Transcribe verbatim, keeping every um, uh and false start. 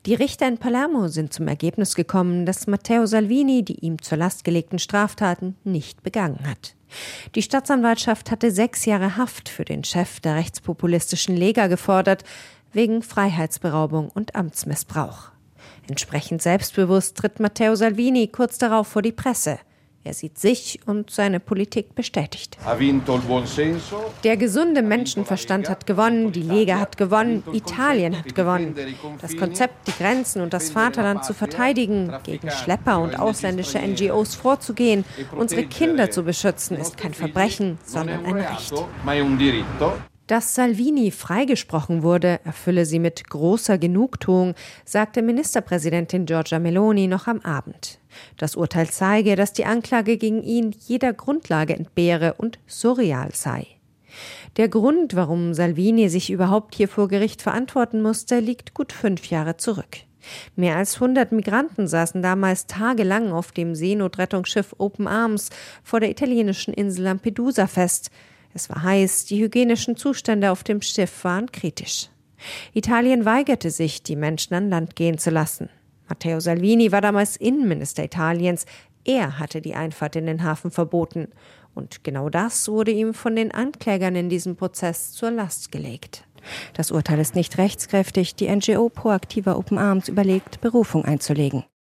Die Richter in Palermo sind zum Ergebnis gekommen, dass Matteo Salvini die ihm zur Last gelegten Straftaten nicht begangen hat. Die Staatsanwaltschaft hatte sechs Jahre Haft für den Chef der rechtspopulistischen Lega gefordert, wegen Freiheitsberaubung und Amtsmissbrauch. Entsprechend selbstbewusst tritt Matteo Salvini kurz darauf vor die Presse. Er sieht sich und seine Politik bestätigt. Der gesunde Menschenverstand hat gewonnen, die Lega hat gewonnen, Italien hat gewonnen. Das Konzept, die Grenzen und das Vaterland zu verteidigen, gegen Schlepper und ausländische N G Os vorzugehen, unsere Kinder zu beschützen, ist kein Verbrechen, sondern ein Recht. Dass Salvini freigesprochen wurde, erfülle sie mit großer Genugtuung, sagte Ministerpräsidentin Giorgia Meloni noch am Abend. Das Urteil zeige, dass die Anklage gegen ihn jeder Grundlage entbehre und surreal sei. Der Grund, warum Salvini sich überhaupt hier vor Gericht verantworten musste, liegt gut fünf Jahre zurück. Mehr als hundert Migranten saßen damals tagelang auf dem Seenotrettungsschiff Open Arms vor der italienischen Insel Lampedusa fest. Es war heiß, die hygienischen Zustände auf dem Schiff waren kritisch. Italien weigerte sich, die Menschen an Land gehen zu lassen. Matteo Salvini war damals Innenminister Italiens. Er hatte die Einfahrt in den Hafen verboten. Und genau das wurde ihm von den Anklägern in diesem Prozess zur Last gelegt. Das Urteil ist nicht rechtskräftig. Die N G O Proaktiva Open Arms überlegt, Berufung einzulegen.